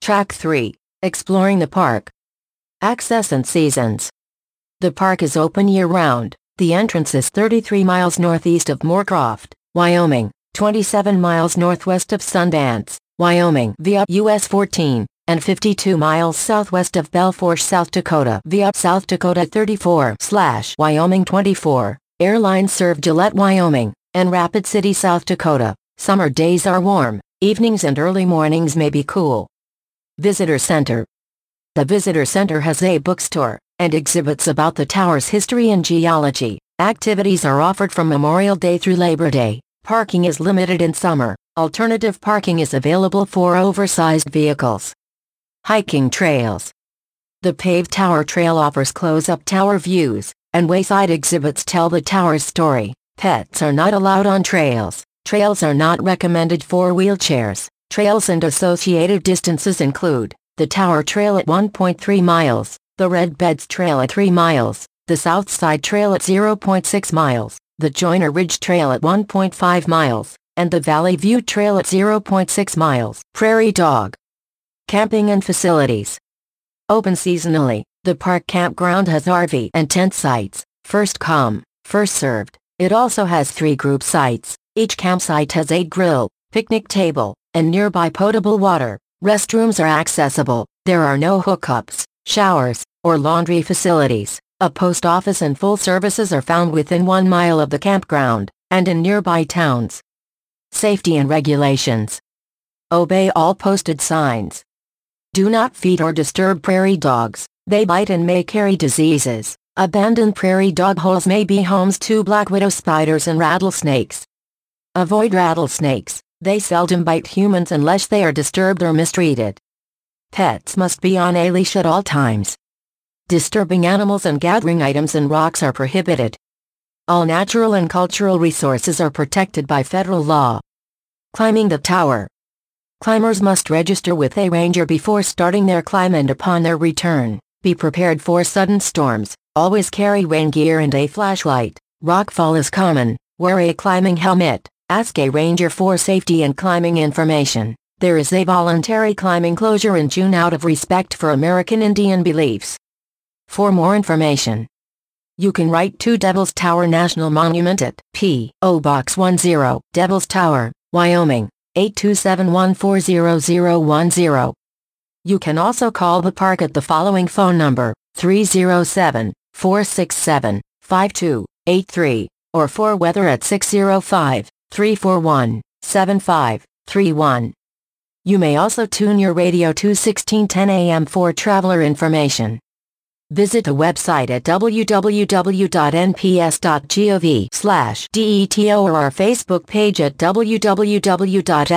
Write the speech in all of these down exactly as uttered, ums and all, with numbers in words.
Track three. Exploring the park. Access and seasons. The park is open year-round. The entrance is thirty-three miles northeast of Moorcroft, Wyoming, twenty-seven miles northwest of Sundance, Wyoming via U S fourteen, and fifty-two miles southwest of Belfort, South Dakota via South Dakota thirty-four slash Wyoming twenty-four. Airlines serve Gillette, Wyoming, and Rapid City, South Dakota. Summer days are warm, evenings and early mornings may be cool. Visitor Center. The Visitor Center has a bookstore and exhibits about the tower's history and geology. Activities are offered from Memorial Day through Labor Day. Parking is limited in summer. Alternative parking is available for oversized vehicles. Hiking trails. The paved tower trail offers close-up tower views, and wayside exhibits tell the tower's story. Pets are not allowed on trails. Trails are not recommended for wheelchairs. Trails and associated distances include the Tower Trail at one point three miles, the Red Beds Trail at three miles, the Southside Trail at zero point six miles, the Joyner Ridge Trail at one point five miles, and the Valley View Trail at zero point six miles. Prairie Dog. Camping and facilities. Open seasonally, the park campground has R V and tent sites, first come, first served. It also has three group sites. Each campsite has a grill, picnic table, and nearby potable water. Restrooms are accessible. There are no hookups, showers, or laundry facilities. A post office and full services are found within one mile of the campground, and in nearby towns. Safety and regulations. Obey all posted signs. Do not feed or disturb prairie dogs. They bite and may carry diseases. Abandoned prairie dog holes may be homes to black widow spiders and rattlesnakes. Avoid rattlesnakes. They seldom bite humans unless they are disturbed or mistreated. Pets must be on a leash at all times. Disturbing animals and gathering items and rocks are prohibited. All natural and cultural resources are protected by federal law. Climbing the tower. Climbers must register with a ranger before starting their climb and upon their return. Be prepared for sudden storms. Always carry rain gear and a flashlight. Rockfall is common. Wear a climbing helmet. Ask a ranger for safety and climbing information. There is a voluntary climbing closure in June out of respect for American Indian beliefs. For more information, you can write to Devil's Tower National Monument at P O Box ten, Devil's Tower, Wyoming, eight two seven one four zero zero one zero. You can also call the park at the following phone number, three zero seven, four six seven, five two eight three, or for weather at six zero five, three four one, seven five three one. You may also tune your radio to sixteen ten A M for traveler information. Visit the website at w w w dot n p s dot gov slash deto or our Facebook page at w w w dot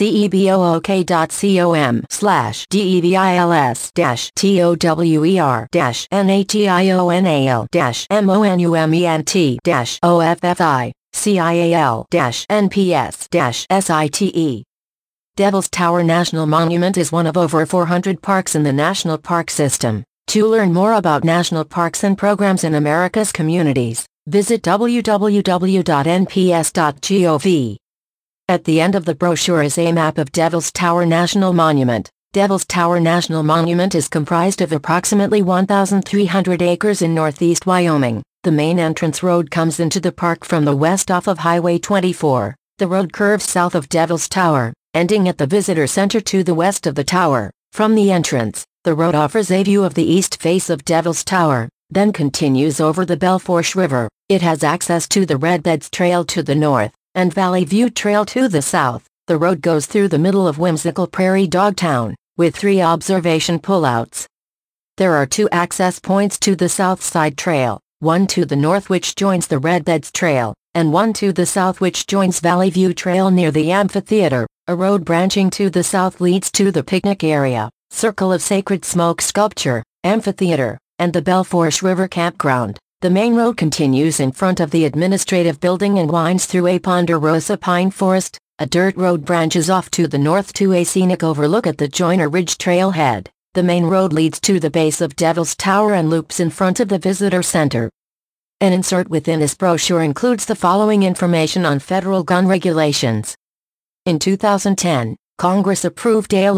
facebook dot com slash devils dash tower dash national dash monument dash offi cial dash nps dash site. Devil's Tower National Monument is one of over four hundred parks in the National Park System. To learn more about national parks and programs in America's communities, visit w w w dot n p s dot gov. At the end of the brochure is a map of Devil's Tower National Monument. Devil's Tower National Monument is comprised of approximately one thousand three hundred acres in northeast Wyoming. The main entrance road comes into the park from the west off of Highway twenty-four. The road curves south of Devil's Tower, ending at the Visitor Center to the west of the tower. From the entrance, the road offers a view of the east face of Devil's Tower, then continues over the Belfort River. It has access to the Red Beds Trail to the north, and Valley View Trail to the south. The road goes through the middle of whimsical Prairie Dog Town, with three observation pullouts. There are two access points to the Southside Trail, one to the north which joins the Red Beds Trail, and one to the south which joins Valley View Trail near the amphitheater. A road branching to the south leads to the picnic area, Circle of Sacred Smoke Sculpture, amphitheater, and the Belfort River Campground. The main road continues in front of the administrative building and winds through a ponderosa pine forest. A dirt road branches off to the north to a scenic overlook at the Joyner Ridge Trailhead. The main road leads to the base of Devil's Tower and loops in front of the Visitor Center. An insert within this brochure includes the following information on federal gun regulations. In two thousand ten, Congress approved a law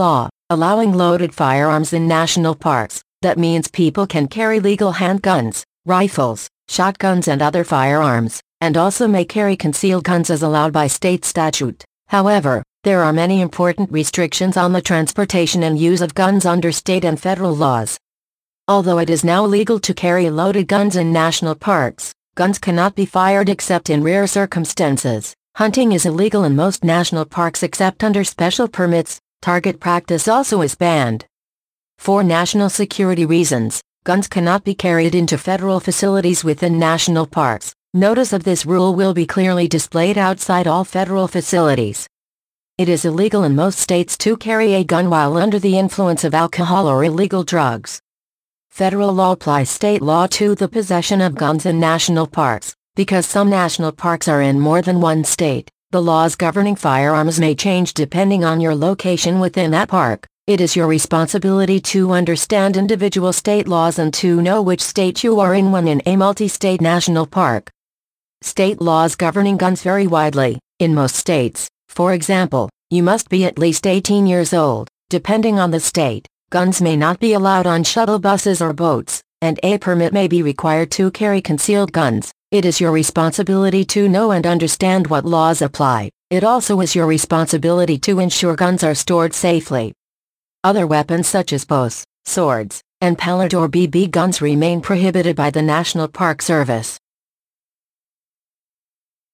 allowing loaded firearms in national parks. That means people can carry legal handguns, rifles, shotguns and other firearms, and also may carry concealed guns as allowed by state statute. However, there are many important restrictions on the transportation and use of guns under state and federal laws. Although it is now legal to carry loaded guns in national parks, guns cannot be fired except in rare circumstances. Hunting is illegal in most national parks except under special permits. Target practice also is banned. For national security reasons, guns cannot be carried into federal facilities within national parks. Notice of this rule will be clearly displayed outside all federal facilities. It is illegal in most states to carry a gun while under the influence of alcohol or illegal drugs. Federal law applies state law to the possession of guns in national parks. Because some national parks are in more than one state, the laws governing firearms may change depending on your location within that park. It is your responsibility to understand individual state laws and to know which state you are in when in a multi-state national park. State laws governing guns vary widely. In most states, for example, you must be at least eighteen years old. Depending on the state, guns may not be allowed on shuttle buses or boats, and a permit may be required to carry concealed guns. It is your responsibility to know and understand what laws apply. It also is your responsibility to ensure guns are stored safely. Other weapons such as bows, swords, and pellet or B B guns remain prohibited by the National Park Service.